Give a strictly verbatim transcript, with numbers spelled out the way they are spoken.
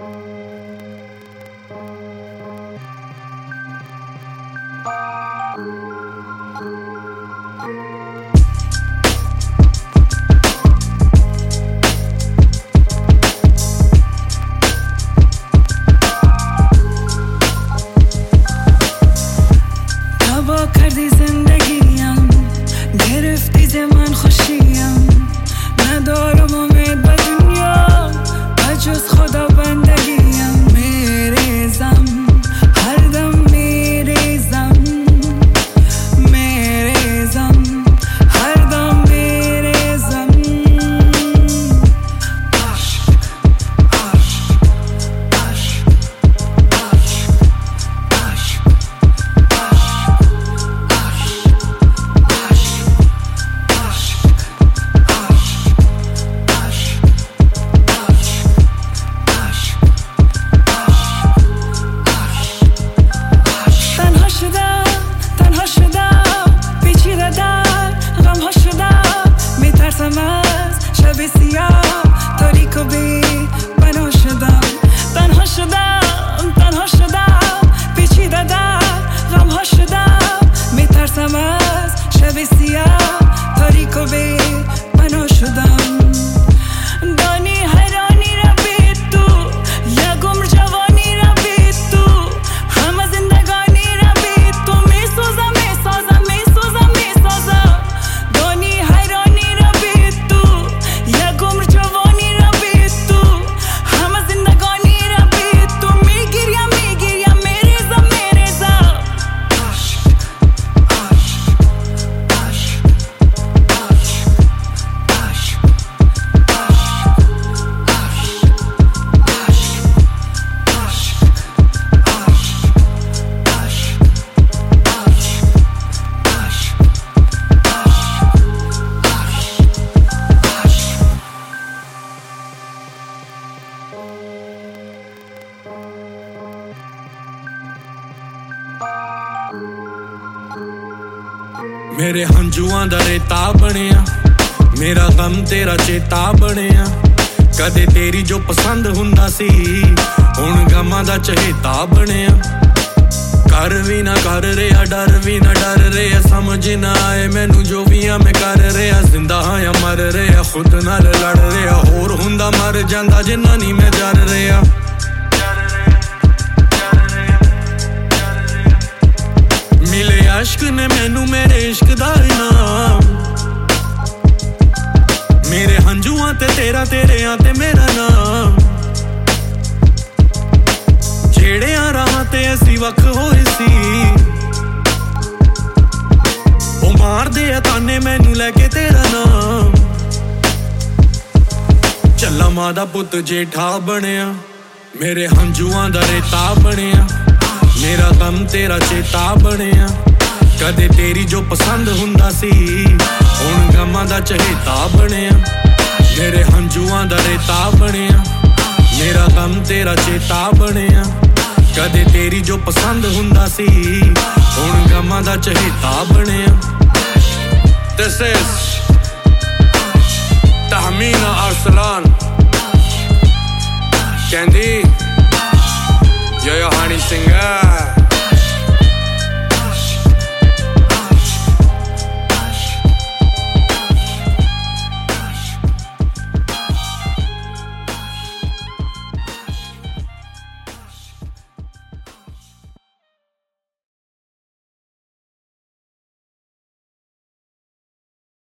کردی زندگیم گرفتی ز من خوشیم ندارم امید به دنیا بجز خدا بندگیم میریزم هر دم میریزم میریزم هر دم میریزم عشق عشق عشق تاریک و بی بنا شدم تنها شدم تنها شدم پیچیده در غمها شدم میترسم از شب سیاه تاریک و بی بنا شدم دانی حیرانی را بی تو یک عمر جوانی را بی تو همه زندگانی را بی تو میسوزم میسازم میسوزم میسازم دانی حیرانی را بی تو یک عمر جوانی را بی تو همه زندگانی را بی تو میگیریم میگیریم میریزم میریزم عشق عشق عشق عشق मेरे हंजुआं दा रेता बनिया मेरा गम तेरा चेता बनिया कदे तेरी जो पसंद हुंदा सी हुण गमां दा चहेता बनिया कर भी ना कर रहा डर भी ना डर रहा समझ ना आए मैनू जो भी आ मैं कर रहा जिंदा हाँ या मर रहा खुद नाल लड़ रहा होर हुंदा मर जांदा जिन्ना नहीं मैं जर रहा मिले अश्क ने मैनू मेरे इश्क दा इनाम मेरे हंजुआं ते तेरा तेरे आ ते मेरा नाम जेड़े आ राह ते असी वख होए सी ओ मार दे ताने मैनू लेके तेरा नाम चला मां दा पुत जेठा बनिया मेरे हंजुआं दा रेता बनिया मेरा गम तेरा चेता बनिया कदे तेरी जो पसंद हुंदा सी हुण गमां दा चहेता बनिया मेरे हंजुआं दा रेता बनिया मेरा गम तेरा चेता बनिया कदे तेरी जो पसंद हुंदा सी हुण गमां दा चहेता बनिया This is Tahmina Arslan Candy Yo yo honey singer